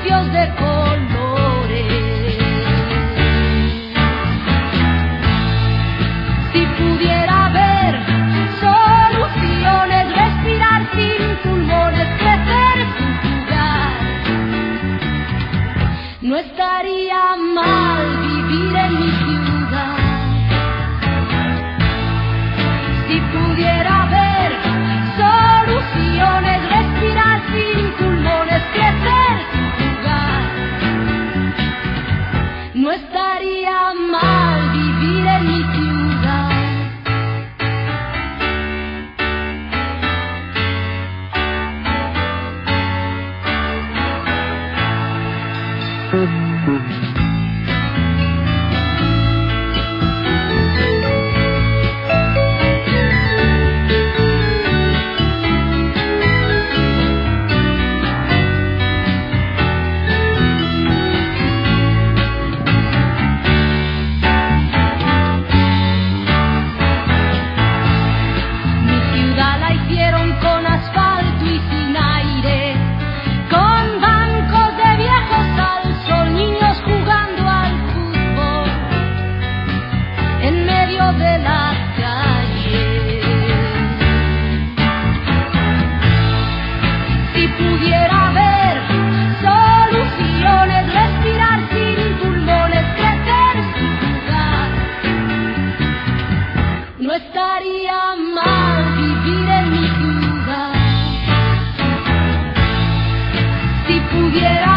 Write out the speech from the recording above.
anuncios de colores. Si pudiera ver soluciones, respirar sin pulmones, crecer sin jugar, no estaría mal vivir en mi ciudad. Si pudiera ver soluciones, respirar sin pulmones, crecer sin jugar, no estaría mal vivir en mi ciudad. De la calle, si pudiera ver soluciones, respirar sin pulmones, crecer sin jugar, no estaría mal vivir en mi ciudad. Si pudiera